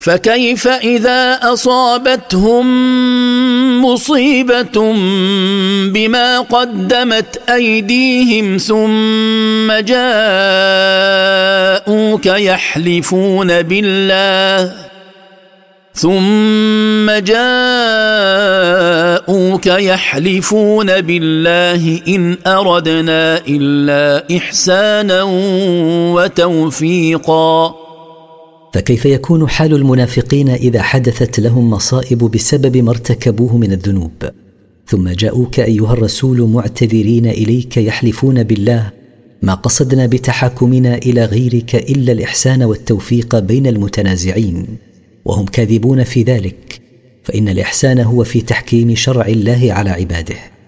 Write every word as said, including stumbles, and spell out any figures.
فكيف إذا أصابتهم مصيبة بما قدمت أيديهم ثم جاءوك يحلفون بالله ثم جاءوك يحلفون بالله إن أردنا إلا إحسانا وتوفيقا. فكيف يكون حال المنافقين إذا حدثت لهم مصائب بسبب ما ارتكبوه من الذنوب ثم جاءوك أيها الرسول معتذرين إليك يحلفون بالله ما قصدنا بتحاكمنا إلى غيرك إلا الإحسان والتوفيق بين المتنازعين، وهم كاذبون في ذلك، فإن الإحسان هو في تحكيم شرع الله على عباده.